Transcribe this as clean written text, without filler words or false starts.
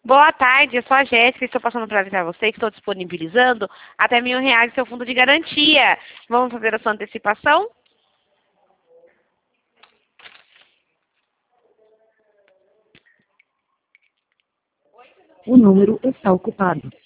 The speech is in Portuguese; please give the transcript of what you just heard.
Boa tarde, eu sou a Jéssica e estou passando para avisar você que estou disponibilizando até R$ 1.000 seu fundo de garantia. Vamos fazer a sua antecipação? O número está ocupado.